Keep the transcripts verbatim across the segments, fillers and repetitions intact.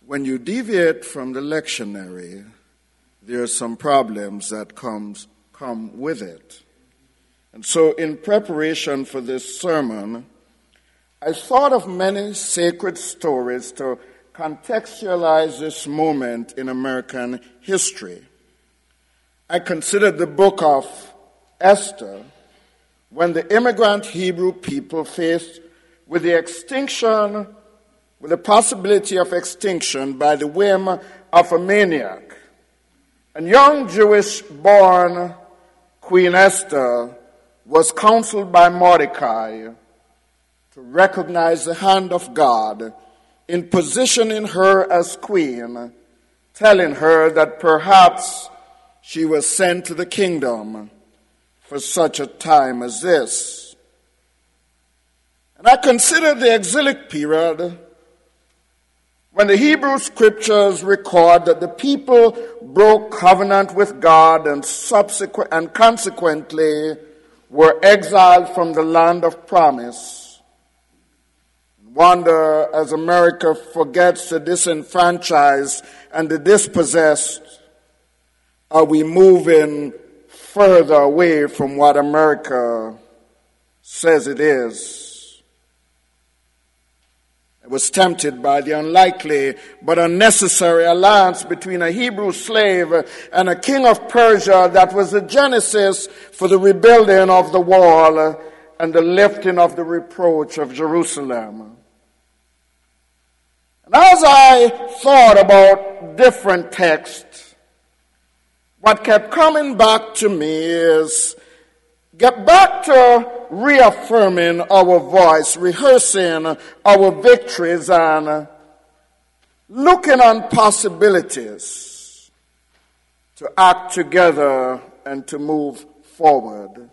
when you deviate from the lectionary, there are some problems that comes come with it. And so in preparation for this sermon, I thought of many sacred stories to contextualize this moment in American history. I considered the book of Esther when the immigrant Hebrew people faced with the extinction, with the possibility of extinction by the whim of a maniac. And young Jewish-born Queen Esther was counseled by Mordecai to recognize the hand of God in positioning her as queen, telling her that perhaps she was sent to the kingdom for such a time as this. And I consider the exilic period when the Hebrew scriptures record that the people broke covenant with God and subsequent and consequently were exiled from the land of promise. Wonder, as America forgets the disenfranchised and the dispossessed, are we moving further away from what America says it is? I was tempted by the unlikely but unnecessary alliance between a Hebrew slave and a king of Persia that was the genesis for the rebuilding of the wall and the lifting of the reproach of Jerusalem. And as I thought about different texts, what kept coming back to me is get back to reaffirming our voice, rehearsing our victories, and looking on possibilities to act together and to move forward.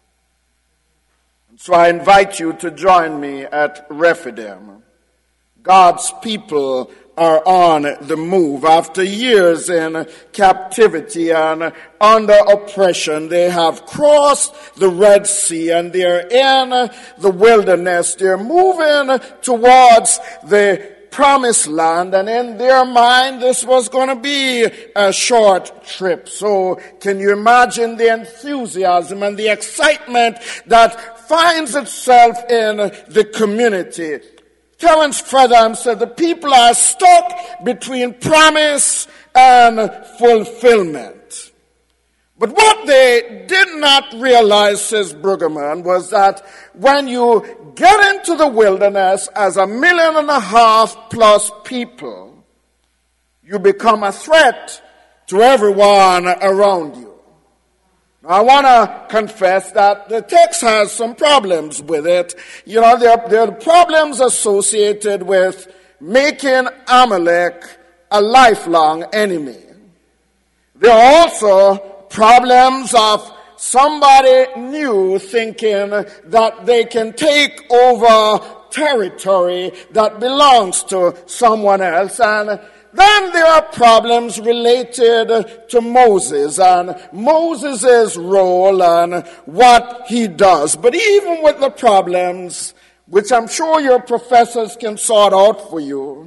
And so I invite you to join me at Rephidim. God's people are on the move. After years in captivity and under oppression, they have crossed the Red Sea and they're in the wilderness. They're moving towards the promised land, and in their mind this was going to be a short trip. So can you imagine the enthusiasm and the excitement that finds itself in the community? Terence Fretheim said the people are stuck between promise and fulfillment. But what they did not realize, says Brueggemann, was that when you get into the wilderness as a million and a half plus people, you become a threat to everyone around you. I want to confess that the text has some problems with it. You know, there, there are problems associated with making Amalek a lifelong enemy. There are also problems of somebody new thinking that they can take over territory that belongs to someone else. And then there are problems related to Moses and Moses' role and what he does. But even with the problems, which I'm sure your professors can sort out for you,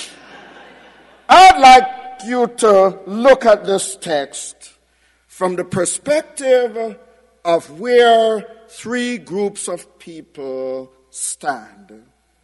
I'd like you to look at this text from the perspective of where three groups of people stand.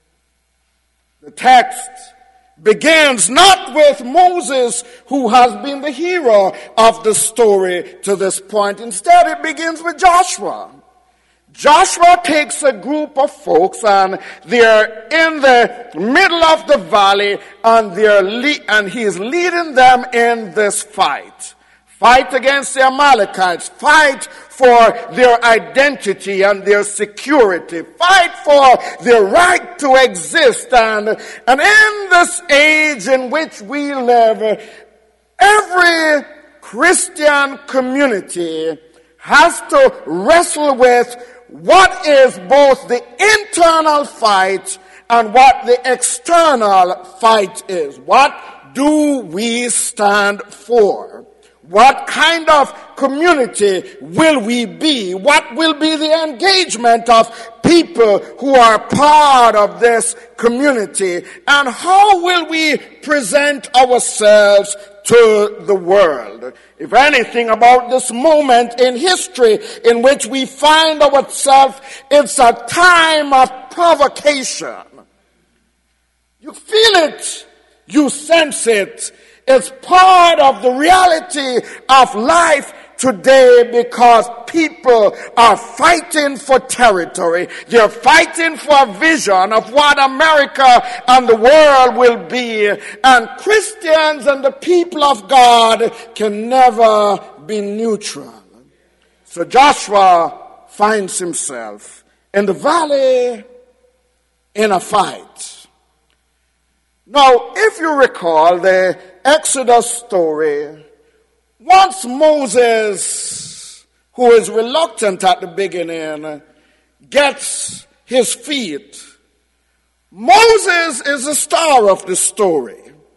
The text begins not with Moses, who has been the hero of the story to this point. Instead, it begins with Joshua. Joshua takes a group of folks, and they're in the middle of the valley, and they're le- and he's leading them in this fight. Fight against the Amalekites. Fight for their identity and their security. Fight for their right to exist. And, and in this age in which we live, every Christian community has to wrestle with what is both the internal fight and what the external fight is. What do we stand for? What kind of community will we be? What will be the engagement of people who are part of this community? And how will we present ourselves to the world. If anything about this moment in history in which we find ourselves, it's a time of provocation. You feel it, you sense it. It's part of the reality of life today because people are fighting for territory. They're fighting for a vision of what America and the world will be. And Christians and the people of God can never be neutral. So Joshua finds himself in the valley in a fight. Now, if you recall the Exodus story, once Moses, who is reluctant at the beginning, gets his feet, Moses is the star of the story.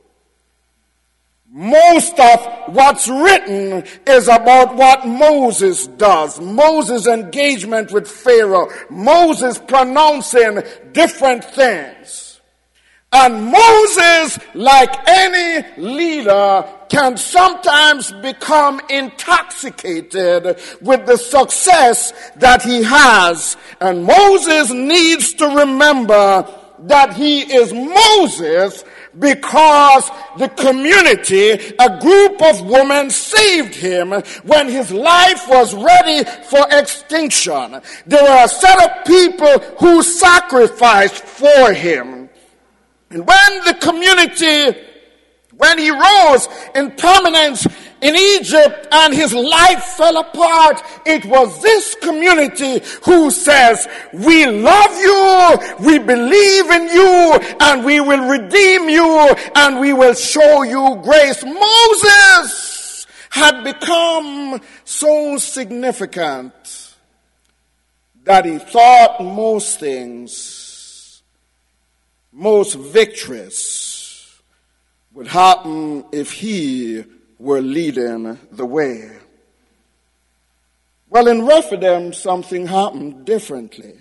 Most of what's written is about what Moses does. Moses' engagement with Pharaoh. Moses pronouncing different things. And Moses, like any leader, can sometimes become intoxicated with the success that he has. And Moses needs to remember that he is Moses because the community, a group of women, saved him when his life was ready for extinction. There were a set of people who sacrificed for him. And when the community, when he rose in prominence in Egypt and his life fell apart, it was this community who says, we love you, we believe in you, and we will redeem you, and we will show you grace. Moses had become so significant that he thought most things, most victorious, would happen if he were leading the way. Well, in Rephidim, something happened differently.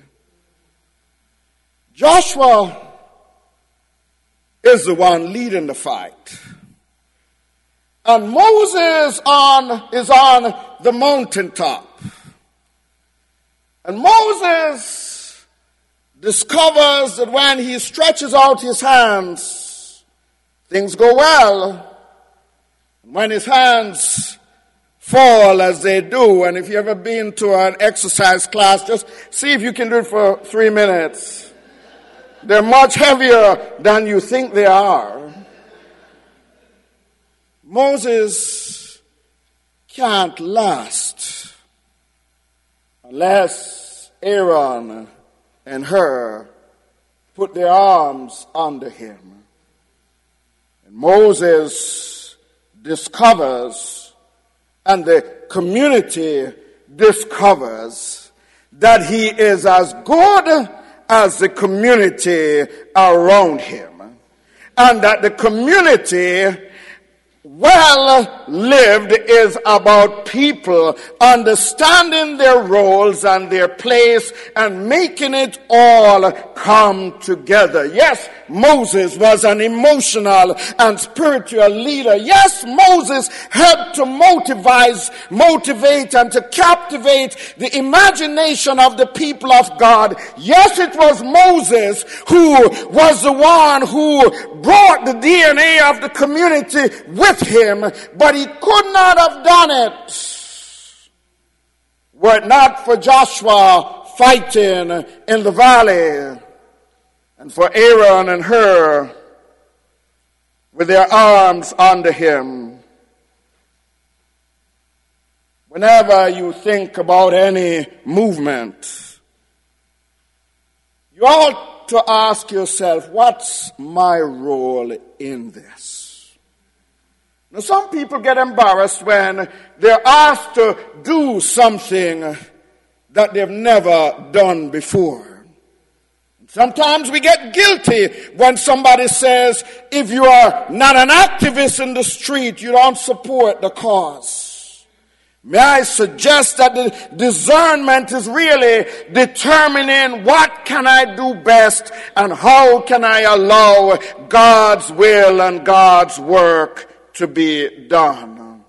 Joshua is the one leading the fight. And Moses on, is on the mountaintop. And Moses discovers that when he stretches out his hands, things go well. When his hands fall as they do, and if you've ever been to an exercise class, just see if you can do it for three minutes. They're much heavier than you think they are. Moses can't last unless Aaron and Hur put their arms under him. And Moses discovers, and the community discovers, that he is as good as the community around him. And that the community, well lived, is about people understanding their roles and their place and making it all come together. Yes, Moses was an emotional and spiritual leader. Yes, Moses helped to motivate, motivate and to captivate the imagination of the people of God. Yes, it was Moses who was the one who brought the D N A of the community with him, but he could not have done it were it not for Joshua fighting in the valley, and for Aaron and Hur with their arms under him. Whenever you think about any movement, you ought to ask yourself, what's my role in this? Now, some people get embarrassed when they're asked to do something that they've never done before. Sometimes we get guilty when somebody says, if you are not an activist in the street, you don't support the cause. May I suggest that the discernment is really determining what can I do best and how can I allow God's will and God's work to be done.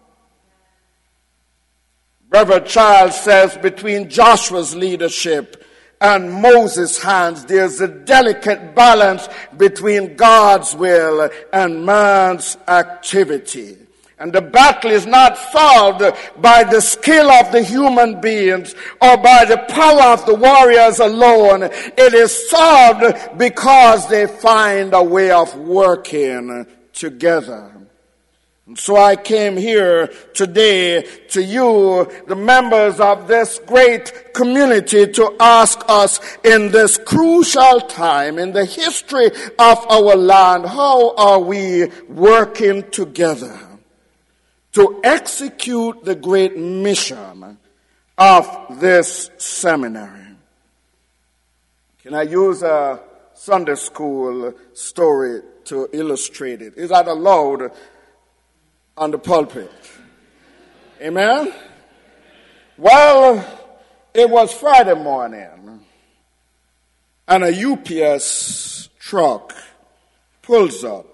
Reverend Charles says between Joshua's leadership and Moses' hands, there's a delicate balance between God's will and man's activity. And the battle is not solved by the skill of the human beings or by the power of the warriors alone. It is solved because they find a way of working together. And so I came here today to you, the members of this great community, to ask us in this crucial time in the history of our land, how are we working together to execute the great mission of this seminary? Can I use a Sunday school story to illustrate it? Is that allowed on the pulpit? Amen? Well, it was Friday morning, and a U P S truck pulls up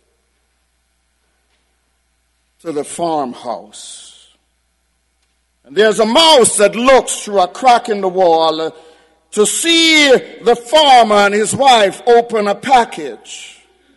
to the farmhouse. And there's a mouse that looks through a crack in the wall to see the farmer and his wife open a package.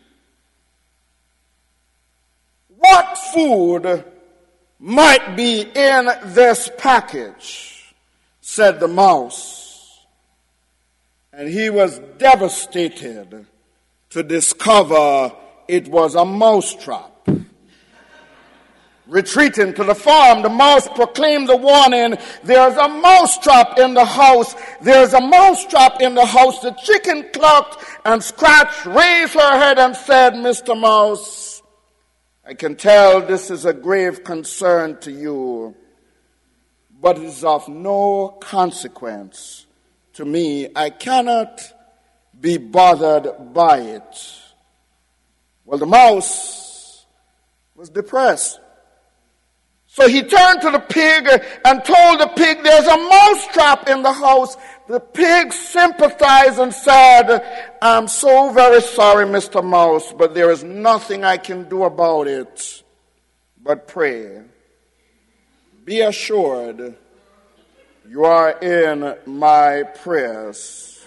What food might be in this package? Said the mouse. And he was devastated to discover it was a mousetrap. Retreating to the farm, the mouse proclaimed the warning, there's a mousetrap in the house. There's a mousetrap in the house. The chicken clucked and scratched, raised her head and said, Mister Mouse, I can tell this is a grave concern to you, but it is of no consequence to me. I cannot be bothered by it. Well, the mouse was depressed. So he turned to the pig and told the pig, there's a mousetrap in the house. The pig sympathized and said, I'm so very sorry, Mister Mouse, but there is nothing I can do about it but pray. Be assured you are in my prayers.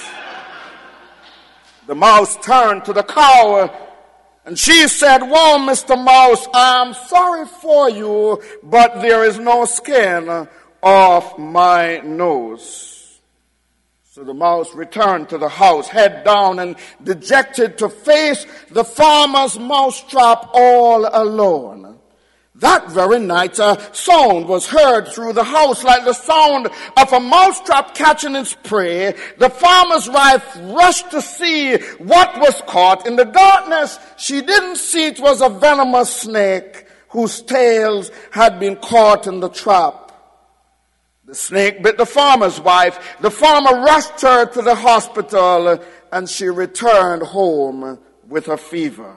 The mouse turned to the cow, and she said, well, Mister Mouse, I'm sorry for you, but there is no skin off my nose. So the mouse returned to the house, head down and dejected, to face the farmer's mousetrap all alone. That very night, a sound was heard through the house like the sound of a mousetrap catching its prey. The farmer's wife rushed to see what was caught. In the darkness, she didn't see it was a venomous snake whose tails had been caught in the trap. The snake bit the farmer's wife. The farmer rushed her to the hospital, and she returned home with a fever.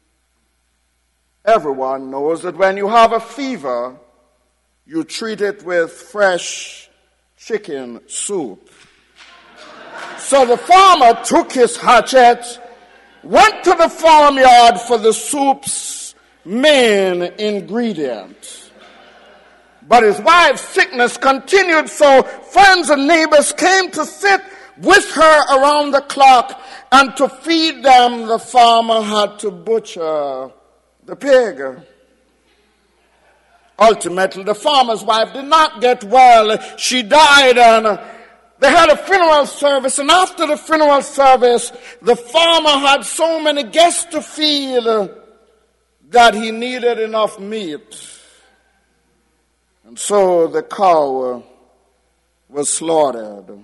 Everyone knows that when you have a fever, you treat it with fresh chicken soup. So the farmer took his hatchet, went to the farmyard for the soup's main ingredient. But his wife's sickness continued, so friends and neighbors came to sit with her around the clock, and to feed them, the farmer had to butcher the pig. Ultimately, the farmer's wife did not get well. She died, and they had a funeral service. And after the funeral service, the farmer had so many guests to feed that he needed enough meat. And so the cow was slaughtered.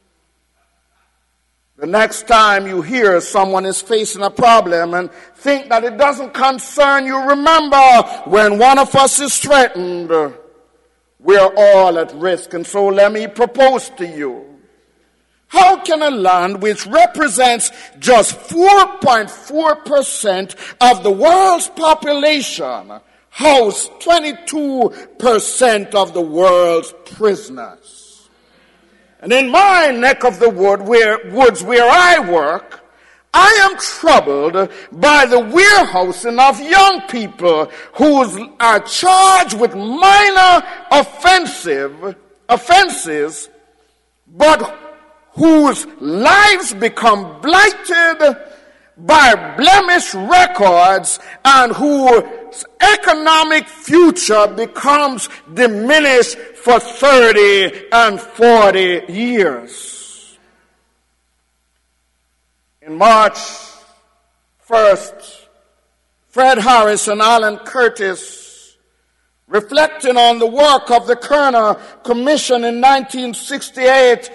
The next time you hear someone is facing a problem and think that it doesn't concern you, remember, when one of us is threatened, we're all at risk. And so let me propose to you, how can a land which represents just four point four percent of the world's population, house twenty-two percent of the world's prisoners. And in my neck of the wood where, woods where I work, I am troubled by the warehousing of young people who are charged with minor offensive offenses, but whose lives become blighted by blemished records and whose economic future becomes diminished for thirty and forty years. In March first, Fred Harris and Alan Curtis, reflecting on the work of the Kerner Commission in nineteen sixty-eight,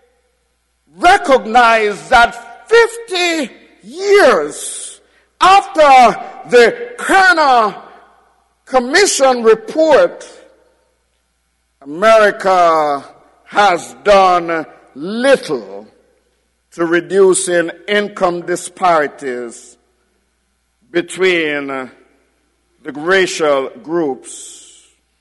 recognized that fifty years after the Kerner Commission report, America has done little to reducing income disparities between the racial groups.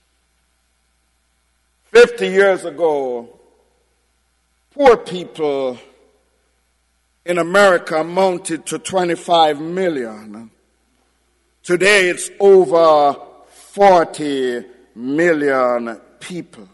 Fifty years ago, poor people in America amounted to twenty-five million. Today it's over forty million people.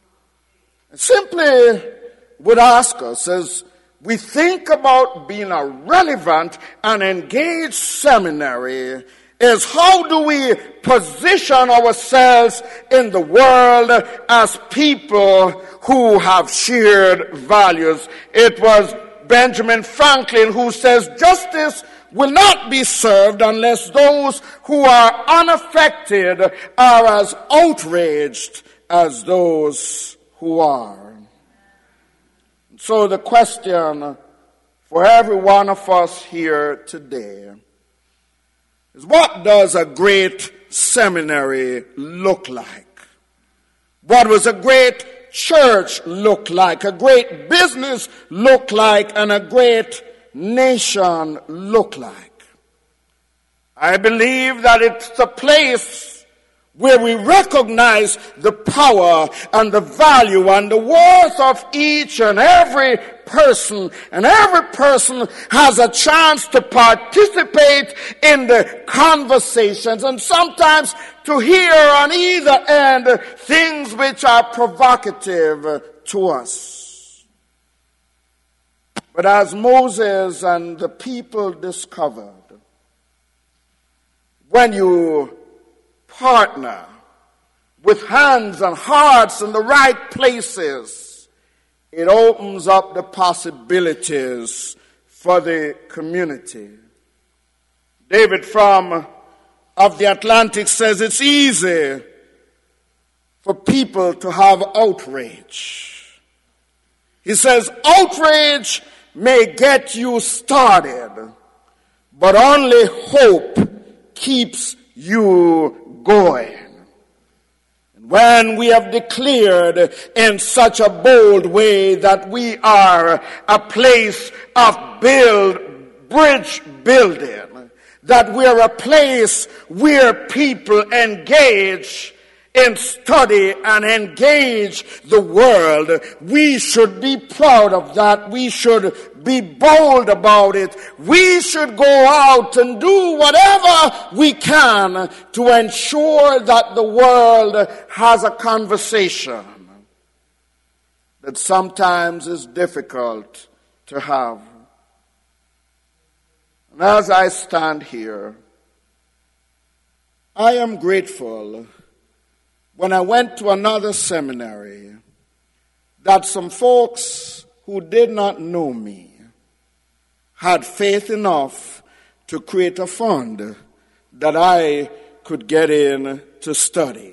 Simply would ask us, as we think about being a relevant and engaged seminary, is how do we position ourselves in the world as people who have shared values? It was Benjamin Franklin who says justice will not be served unless those who are unaffected are as outraged as those who are. So the question for every one of us here today is, what does a great seminary look like? What does a great church look like? A great business look like? And a great nation look like? I believe that it's a place where we recognize the power and the value and the worth of each and every person, and every person has a chance to participate in the conversations, and sometimes to hear on either end things which are provocative to us. But as Moses and the people discovered, when you partner with hands and hearts in the right places, it opens up the possibilities for the community. David Fromm of the Atlantic says it's easy for people to have outrage. He says outrage may get you started, but only hope keeps you going. When we have declared in such a bold way that we are a place of build, bridge building, that we're a place where people engage in study and engage the world, we should be proud of that. We should be bold about it. We should go out and do whatever we can to ensure that the world has a conversation that sometimes is difficult to have. And as I stand here, I am grateful when I went to another seminary that some folks who did not know me had faith enough to create a fund that I could get in to study.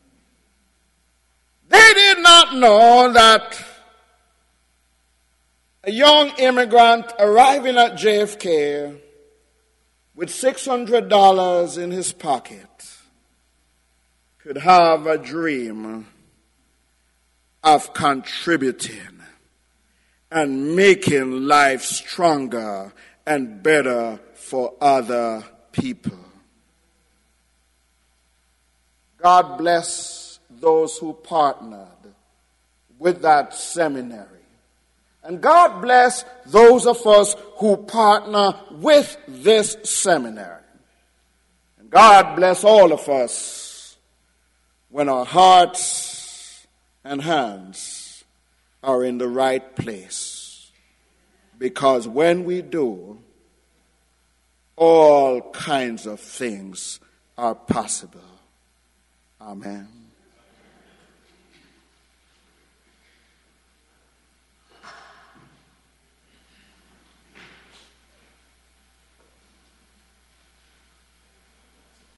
They did not know that a young immigrant arriving at J F K with six hundred dollars in his pocket could have a dream of contributing and making life stronger and better for other people. God bless those who partnered with that seminary. And God bless those of us who partner with this seminary. And God bless all of us when our hearts and hands are in the right place. Because when we do, all kinds of things are possible. Amen.